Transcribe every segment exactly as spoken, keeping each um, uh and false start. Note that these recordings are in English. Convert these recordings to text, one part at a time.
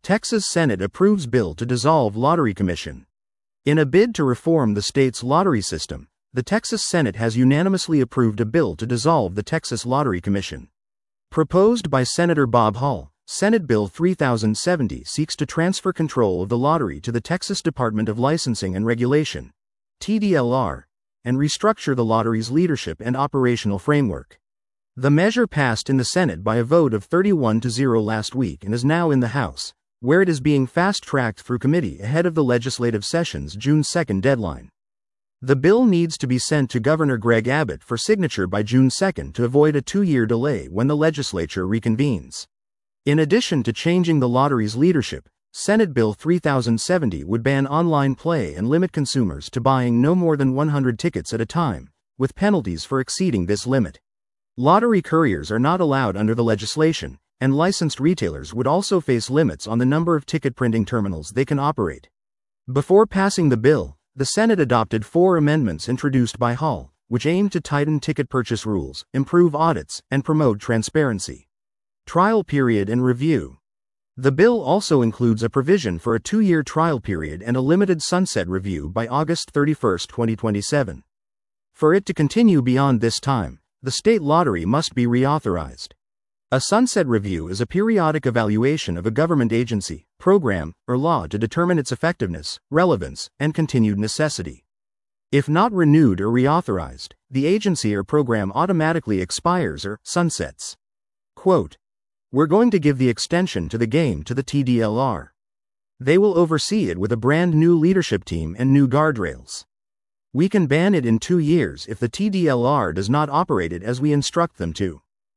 Texas Senate approves bill to dissolve Lottery Commission. In a bid to reform the state's lottery system, the Texas Senate has unanimously approved a bill to dissolve the Texas Lottery Commission. Proposed by Senator Bob Hall, Senate Bill three thousand seventy seeks to transfer control of the lottery to the Texas Department of Licensing and Regulation, T D L R, and restructure the lottery's leadership and operational framework. The measure passed in the Senate by a vote of thirty-one to zero last week and is now in the House, where it is being fast-tracked through committee ahead of the legislative session's June second deadline. The bill needs to be sent to Governor Greg Abbott for signature by June second to avoid a two-year delay when the legislature reconvenes. In addition to changing the lottery's leadership, Senate Bill three thousand seventy would ban online play and limit consumers to buying no more than one hundred tickets at a time, with penalties for exceeding this limit. Lottery couriers are not allowed under the legislation, and licensed retailers would also face limits on the number of ticket printing terminals they can operate. Before passing the bill, the Senate adopted four amendments introduced by Hall, which aim to tighten ticket purchase rules, improve audits, and promote transparency. Trial period and review. The bill also includes a provision for a two-year trial period and a limited sunset review by August thirty-first, twenty twenty-seven. For it to continue beyond this time, the state lottery must be reauthorized. A sunset review is a periodic evaluation of a government agency, program, or law to determine its effectiveness, relevance, and continued necessity. If not renewed or reauthorized, the agency or program automatically expires or sunsets. Quote, "We're going to give the extension to the game to the T D L R. They will oversee it with a brand new leadership team and new guardrails. We can ban it in two years if the T D L R does not operate it as we instruct them to."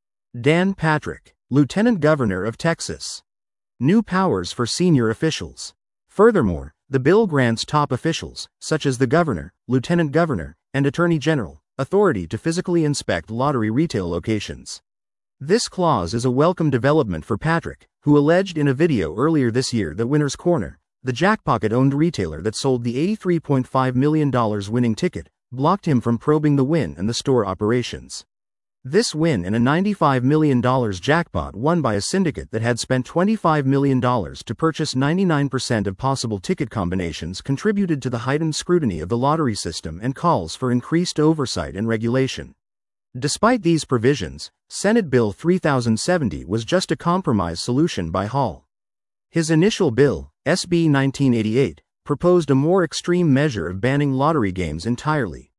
Dan Patrick, Lieutenant Governor of Texas. New powers for senior officials. Furthermore, the bill grants top officials, such as the governor, lieutenant governor, and attorney general, authority to physically inspect lottery retail locations. This clause is a welcome development for Patrick, who alleged in a video earlier this year that Winners Corner, the Jackpocket-owned retailer that sold the eighty-three point five million dollars winning ticket, blocked him from probing the win and the store operations. This win in a ninety-five million dollars jackpot won by a syndicate that had spent twenty-five million dollars to purchase ninety-nine percent of possible ticket combinations contributed to the heightened scrutiny of the lottery system and calls for increased oversight and regulation. Despite these provisions, Senate Bill three thousand seventy was just a compromise solution by Hall. His initial bill, S B nineteen eighty-eight, proposed a more extreme measure of banning lottery games entirely.